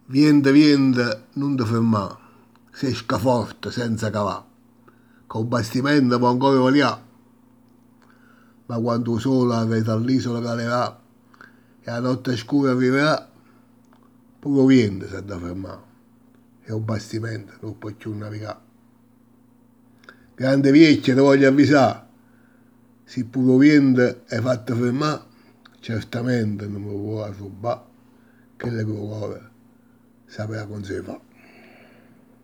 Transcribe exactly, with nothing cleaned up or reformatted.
Viente, viente, non ti fermare, sei scaforte senza cavà, che un bastimento può ancora vogliare, ma quando il sole arriva all'isola calerà e la notte scura arriverà, pure viente si da fermare e un bastimento non può più navigare. Grande vecchia, ti voglio avvisare, se pure viente è fatto fermare, certamente non mi vuole rubare, che le cuore saprà conservare.